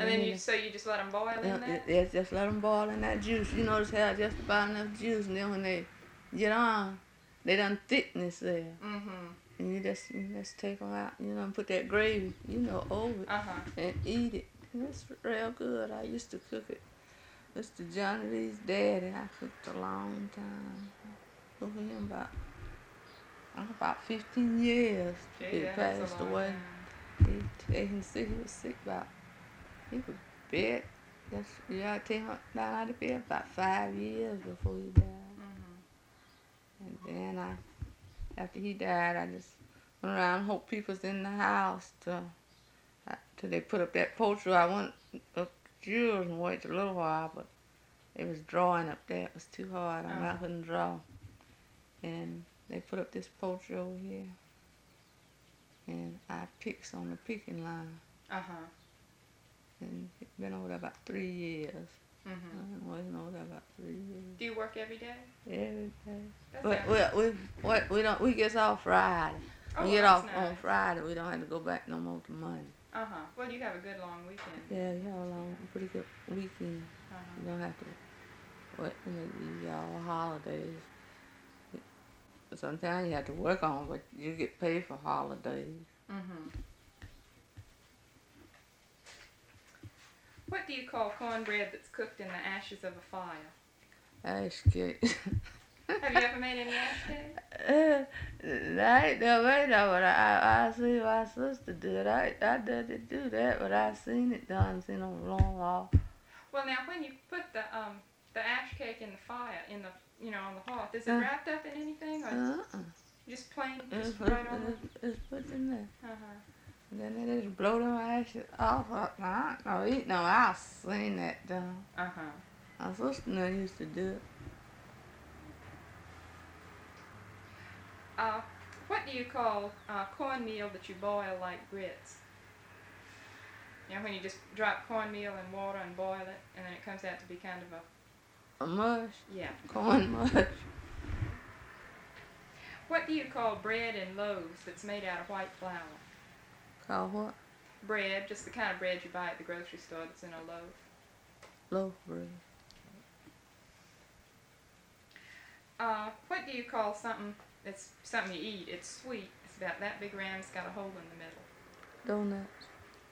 And then you just let them boil in that? Yes, just let them boil in that juice. You notice how just about enough juice, and then when they get on, they done thickness there. Mm-hmm. And you just take them out, and put that gravy, over it, and eat it. And it's real good. I used to cook it. Mr. Johnny Lee's daddy, I cooked a long time. For him about 15 years. He passed away. He was sick about, he was bed. I take him down out of bed about 5 years before he died. Mm-hmm. And then after he died, I just went around and hope people's in the house till they put up that poultry. I went up to yours and waited a little while, but it was drawing up there. It was too hard. I couldn't draw. And they put up this poultry over here. And I picked on the picking line. And it's been over there about 3 years. Mm-hmm. I've been working over there about 3 years. Do you work every day? Every day. But we get off Friday. Oh, we get off nice. on Friday. We don't have to go back no more to Monday. Well, you have a good long weekend. Yeah, you have a pretty good weekend. You don't have to wait all holidays. Sometimes you have to work on, but you get paid for holidays. Mm-hmm. What do you call cornbread that's cooked in the ashes of a fire? Ash cake. Have you ever made any ash cake? I ain't never made that, but I see my sister do it. I didn't do that, but I seen it done. Seen on a long wall. Well, now when you put the ash cake in the fire, on the hearth, is it wrapped up in anything, or just plain, just right on? It's put in there. And then they just blow them ashes off. I don't know, eat no. I've seen that done. My sister used to do it. What do you call cornmeal that you boil like grits? When you just drop cornmeal in water and boil it, and then it comes out to be kind of a mush? Yeah. Corn mush. What do you call bread in loaves that's made out of white flour? Call what? Bread, just the kind of bread you buy at the grocery store that's in a loaf. Loaf bread. What do you call something that's something you eat? It's sweet. It's about that big around. It's got a hole in the middle. Donuts.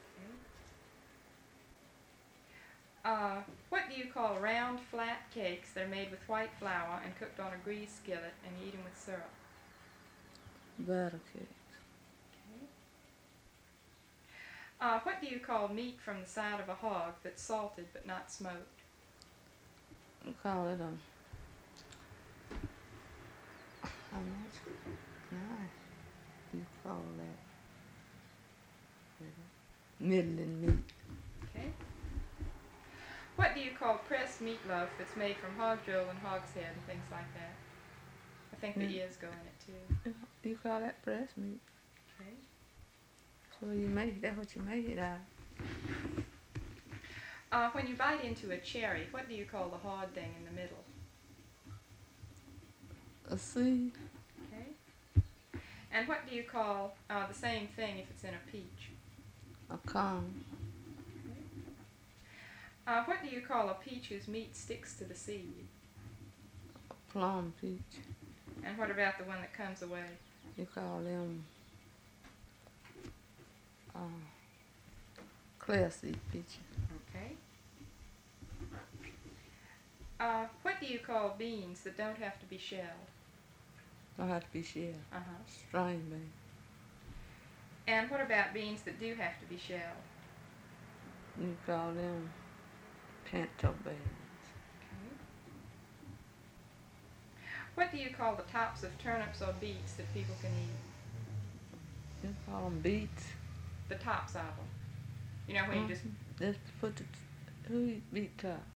What do you call round, flat cakes that are made with white flour and cooked on a greased skillet, and you eat them with syrup? Batter cakes. Okay. What do you call meat from the side of a hog that's salted but not smoked? We call it how much? You call that middling meat. Okay. What do you call pressed meatloaf that's made from hog jowl and hog's head and things like that? I think the ears go in it too. You call that pressed meat. Okay. So that's what you make it out of. When you bite into a cherry, what do you call the hard thing in the middle? A seed. Okay. And what do you call the same thing if it's in a peach? A cone. Okay. What do you call a peach whose meat sticks to the seed? A plum peach. And what about the one that comes away? You call them clear seed peaches. Okay. What do you call beans that don't have to be shelled? Don't have to be shelled. String beans. And what about beans that do have to be shelled? You call them pinto beans. Okay. What do you call the tops of turnips or beets that people can eat? You call them beets? The tops of them. When you just put who eat beet tops?